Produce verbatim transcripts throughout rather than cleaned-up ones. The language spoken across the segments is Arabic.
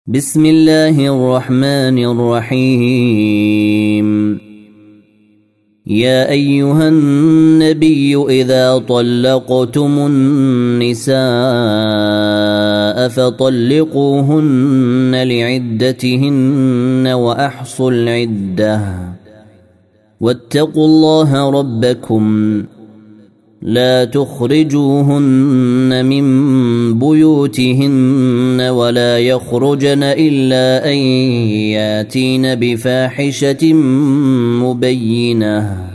بسم الله الرحمن الرحيم. يا أيها النبي إذا طلقتم النساء فطلقوهن لعدتهن وأحصوا العدة واتقوا الله ربكم لا تخرجوهن من بيوتهن ولا يخرجن إلا أن ياتين بفاحشة مبينة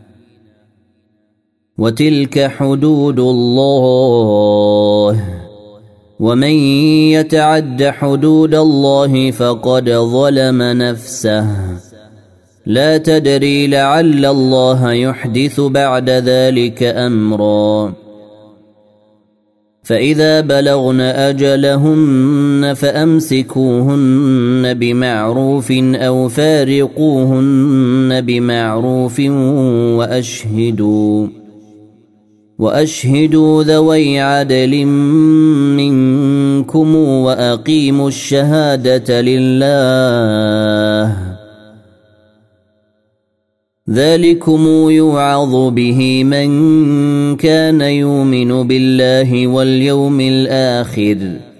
وتلك حدود الله ومن يتعد حدود الله فقد ظلم نفسه لا تدري لعل الله يحدث بعد ذلك أمرا. فإذا بلغن أجلهن فأمسكوهن بمعروف أو فارقوهن بمعروف وأشهدوا وأشهدوا ذوي عدل منكم وأقيموا الشهادة لله ذلكم يوعظ به من كان يؤمن بالله واليوم الآخر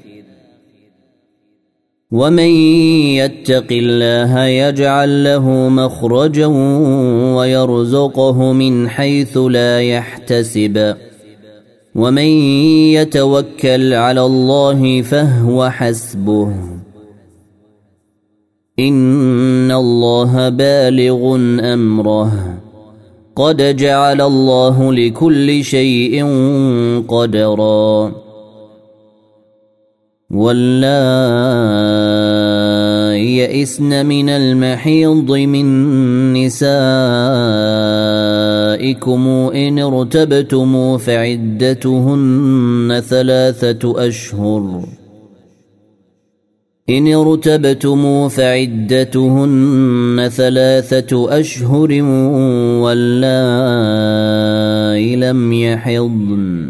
ومن يتق الله يجعل له مخرجا ويرزقه من حيث لا يحتسب ومن يتوكل على الله فهو حسبه إن الله بالغ أمره قد جعل الله لكل شيء قدرا. واللائي يئسن من المحيض من نسائكم إن ارتبتم فعدتهن ثلاثة أشهر إن ارتبتم فعدتهن ثلاثة أشهر واللائي لم يحضن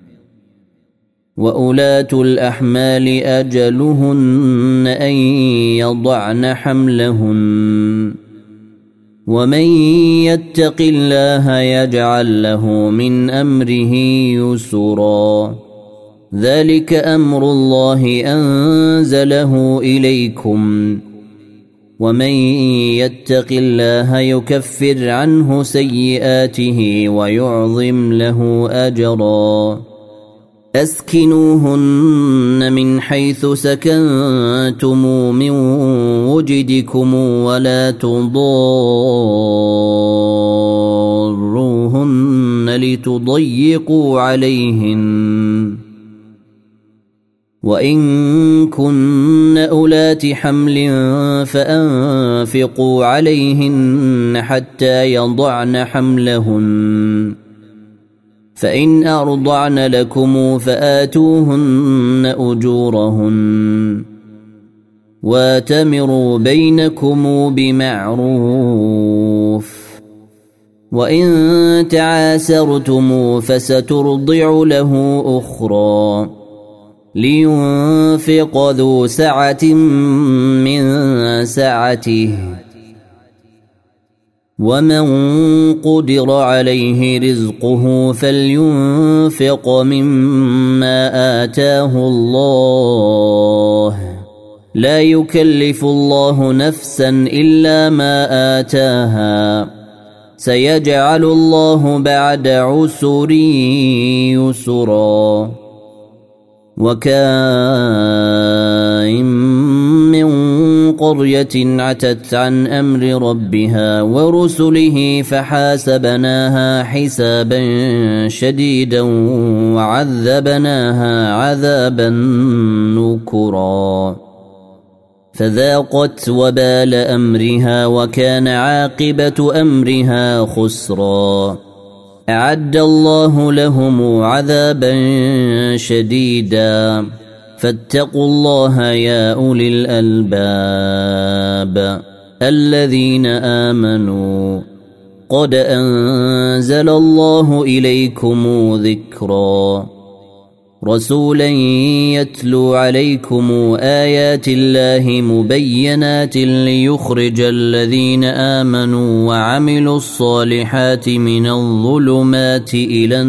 وأولاة الأحمال أجلهن أن يضعن حملهن ومن يتق الله يجعل له من أمره يسرا ذلك أمر الله أنزله إليكم ومن يتق الله يكفر عنه سيئاته ويعظم له أجرا. أسكنوهن من حيث سكنتم من وجدكم ولا تضاروهن لتضيقوا عليهن وإن كن أولات حمل فأنفقوا عليهن حتى يضعن حملهن فإن أرضعن لكم فآتوهن أجورهن واتمروا بينكم بمعروف وإن تعاسرتم فسترضع له أخرى لينفق ذو سعة من سعته ومن قدر عليه رزقه فلينفق مما آتاه الله لا يكلف الله نفسا إلا ما آتاها سيجعل الله بعد عسر يسرا. وكاين من قرية عتت عن أمر ربها ورسله فحاسبناها حسابا شديدا وعذبناها عذابا نكرا فذاقت وبال أمرها وكان عاقبة أمرها خسرا. أعد الله لهم عذابا شديدا فاتقوا الله يا أولي الألباب الذين آمنوا قد أنزل الله إليكم ذكرا. رسولا يتلو عليكم آيات الله مبينات ليخرج الذين آمنوا وعملوا الصالحات من الظلمات إلى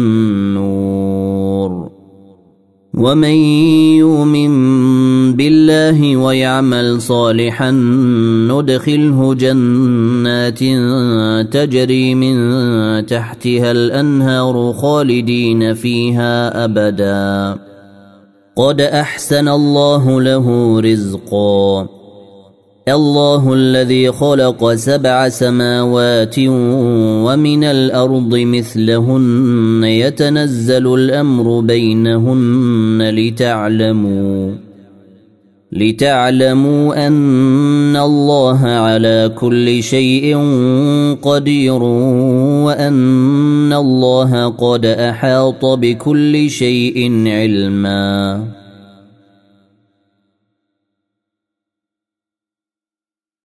النور ومن يؤمن بالله ويعمل صالحا ندخله جنات تجري من تحتها الأنهار خالدين فيها أبدا قد أحسن الله له رزقا الله الذي خلق سبع سماوات ومن الأرض مثلهن يتنزل الأمر بينهن لتعلموا لتعلموا أن الله على كل شيء قدير وأن الله قد أحاط بكل شيء علما.